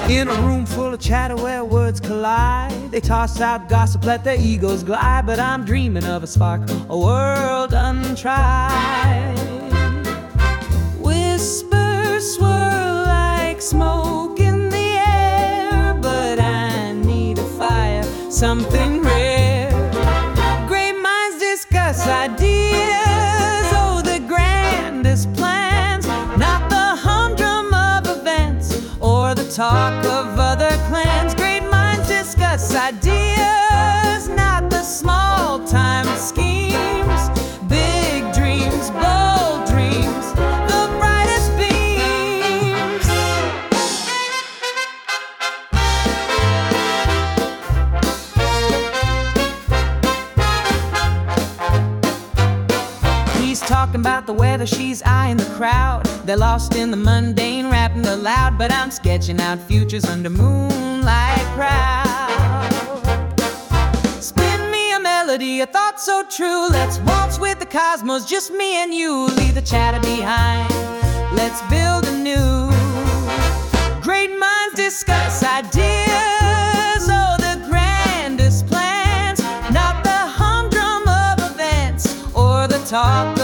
In a room full of chatter where words collide, they toss out gossip, let their egos glide. But I'm dreaming of a spark, a world untried. Whispers swirl like smoke in the air, but I need a fire, something rare. Great minds discuss ideas, oh, the grandest plans, not the humdrum of events or the talk of other clans. Great minds discuss ideas, not the small-time schemes. Big dreams, bold dreams, the brightest beams. He's talking about the weather, she's eyeing the crowd. They're lost in the mundane, rapping aloud, but I'm sketching out futures under moonlight proud. Spin me a melody, a thought so true. Let's waltz with the cosmos, just me and you. Leave the chatter behind, let's build anew. Great minds discuss ideas, oh, the grandest plans, not the humdrum of events or the talk